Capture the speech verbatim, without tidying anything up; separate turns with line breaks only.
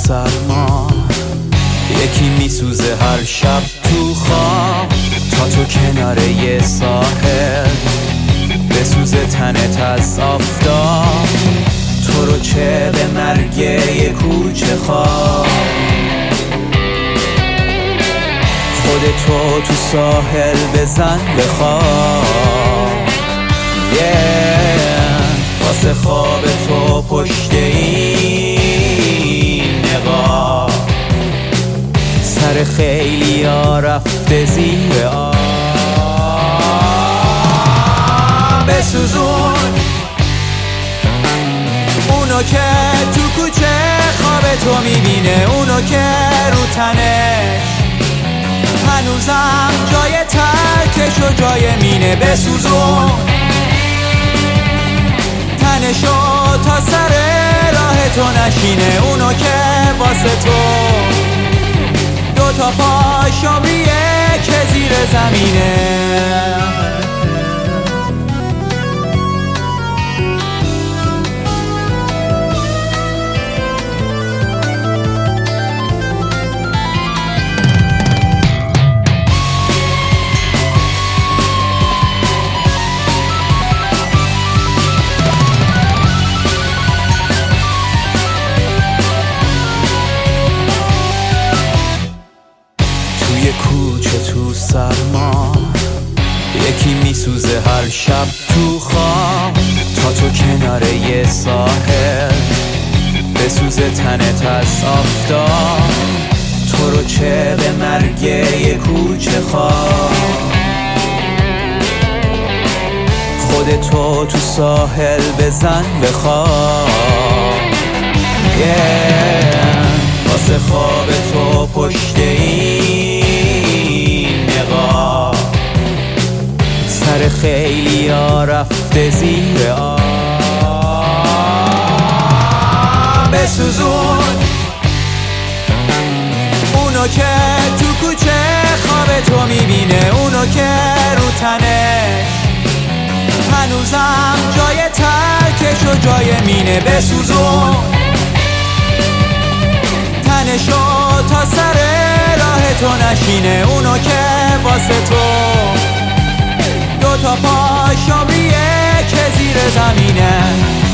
سرما، یکی میسوزه هر شب تو خواب، تا تو کنار یه ساحل بسوزه تنت از آفتاب، تو رو چه به مرگ یه کوچه خواب، خودتو تو ساحل بزن بخواب. yeah. واسه خواب تو پشت این نقاب، سر خیلی ها رفته زیر آب. بسوزون اونو که تو کوچه خواب تو میبینه، اونو که رو تنش هنوزم جای ترکش و جای مینه. بسوزون تنشو تا سر راه تو نشینه، اونو که واسه تو دو تا پاشو بیه که زیر زمینه. توی کوچه تو سرما، یکی میسوزه هر شب تو خواب، تا تو کنار یه ساحل بسوزه تنت از آفتاب، تو رو چه به مرگ یه کوچه خواب، خودتو تو ساحل بزن بخواب. yeah. واسه خواب تو پشت این نقاب، سر خیلی ها رفته زیر آب. بسوزون اونو که تو کوچه خواب تو میبینه، اونو که رو تنش هنوزم جای ترکش و جای مینه. بسوزون تنشو تا سر راه تو نشینه، اونو که واسه تو دو تا پاشو بیه که زیر زمینه.